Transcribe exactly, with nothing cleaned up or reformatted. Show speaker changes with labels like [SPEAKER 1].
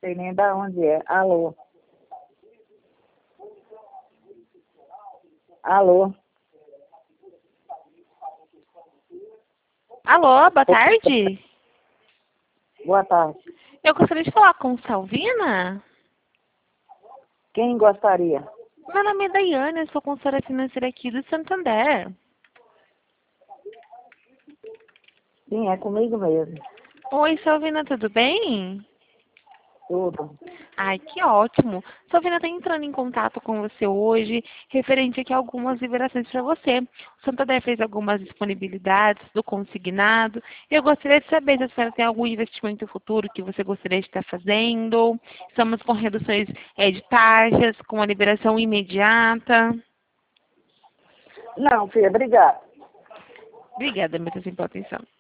[SPEAKER 1] sei nem da onde é. Alô? Alô?
[SPEAKER 2] Alô, boa tarde.
[SPEAKER 1] Boa tarde.
[SPEAKER 2] Eu gostaria de falar com Salvina.
[SPEAKER 1] Quem gostaria?
[SPEAKER 2] Meu nome é Daiane, eu sou consultora financeira aqui do Santander.
[SPEAKER 1] Sim, é comigo mesmo.
[SPEAKER 2] Oi, Salvina, tudo bem?
[SPEAKER 1] Tudo.
[SPEAKER 2] Ai, que ótimo. Salvina está entrando em contato com você hoje, referente aqui a algumas liberações para você. O Santander fez algumas disponibilidades do consignado. Eu gostaria de saber se a senhora tem algum investimento futuro que você gostaria de estar fazendo. Estamos com reduções eh, de taxas, com a liberação imediata.
[SPEAKER 1] Não, filha, obrigada.
[SPEAKER 2] Obrigada, muito pela atenção.